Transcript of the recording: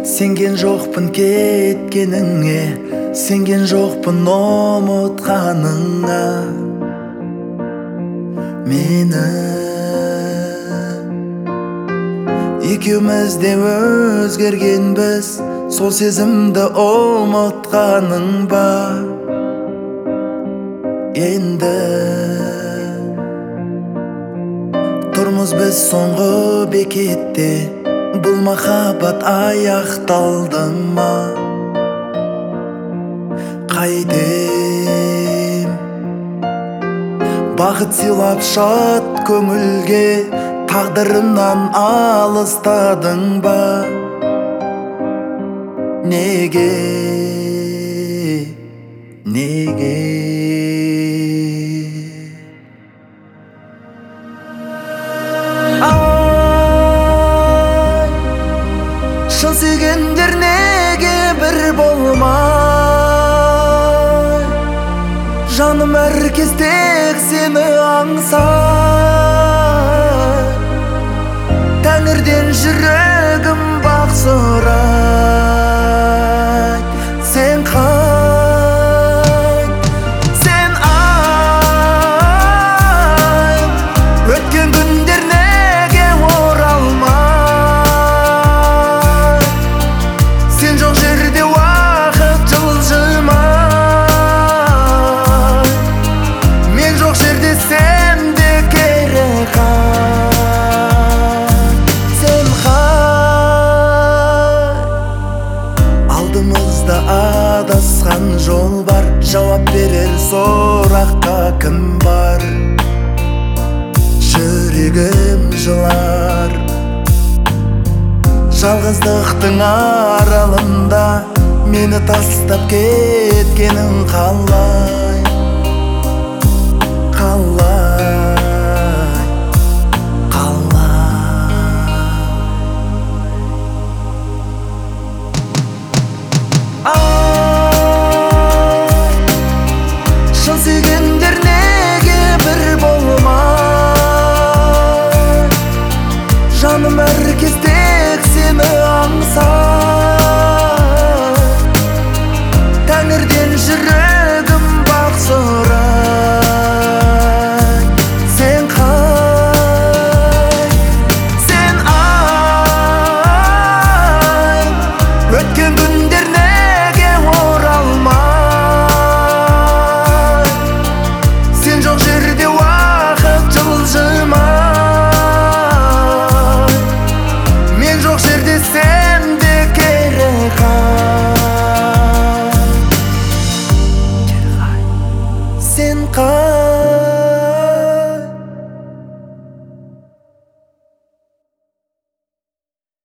Сенген жоқпын кеткеніңе, сенген жоқпын ұмытқаныңа мені. Екеуміз де өзгергенбіз, сол сезімді ұмытқаның ба енді? Тұрмыз біз соңғы бекетте, бұл махаббат аяқталды ма? Қайтем бақыт сыйлап шат көңілге, тағдырымнан алыстадың ба? Неге? Шын сүйгендер неге бір болмай? Жаным әркез тек сені аңсай. Тәңірден жүрегім бақ сұрай. Сен қайт, сен ай, өткен күндер неге оралмай? Сен жоқ жерде уақыт жылжымай. Мен жоқ жерде сен де керек қай. Сен қай. Алдымызда адасқан жол бар, жауап берер сұраққа кім бар? Жүрегім жылар, жалғыздықтың аралында мені тастап кеткенің қалай?